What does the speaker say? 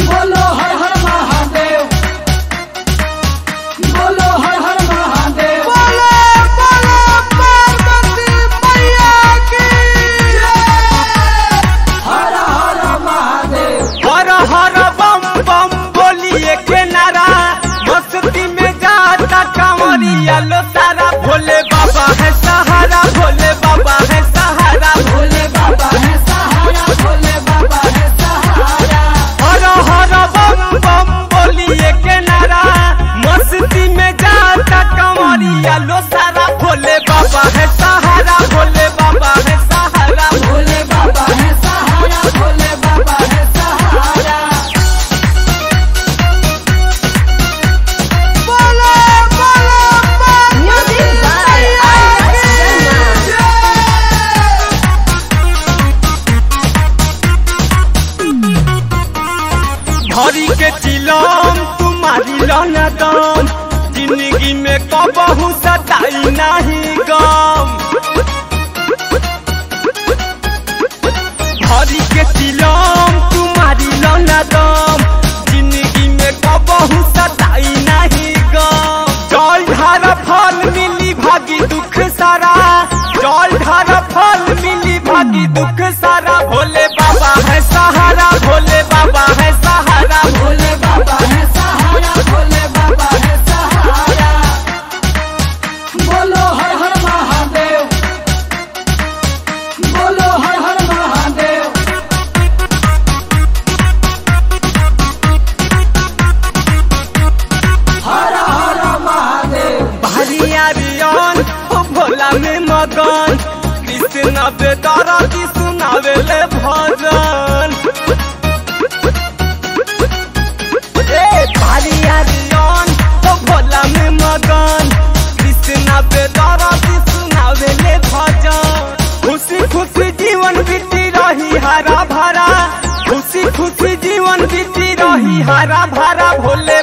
बोलो हर हर महादेव, बोलो हर हर महादेव, बोलो बोलो पार्वती मैया की हर हर महादेव। हर हर बम बम बोलिए के नारा, मस्ती में जाता कांवरिया लो सारा। भोले बाबा है सहारा, भोले बाबा है सहारा, भोले बाबा है सहारा, भोले बाबा है सहारा। हर हर बम बम बोलिए के नारा, मस्ती में जाता कांवरिया लो सारा। भोले बाबा है सहारा, भोले बाबा है सहारा, भोले बाबा है सहारा, भोले बाबा है सहारा। बोलो बोलो पार्वती मैया भरी के चिलम तुम्हारी लना दम, जिंदगी में कबहू सताई नहीं गम। भरी के चिलम तुम्हारी लना दम, जिंदगी में कबहू सताई नहीं गम। जल धारा फल मिली भागी दुख सारा, जल धारा फल मिली भागी दुख सारा। भोले बाबा है सहारा, भोले बाबा है सहारा, भोले बाबा है सहारा, भोले बाबा है सहारा। बोलो हर हर महादेव, बोलो हर हर महादेव। हर हर महादेव। भारिया रियन ओ भोला में मगन, कृष्ण बेदरदी सुनावे ले भजन। ए भारिया रियन ओ भोला में मगन, कृष्ण बेदरदी सुनावे ले भजन। खुशी खुशी जीवन बीती रही हरा भरा, खुशी खुशी जीवन बीती रही हरा भरा। भोले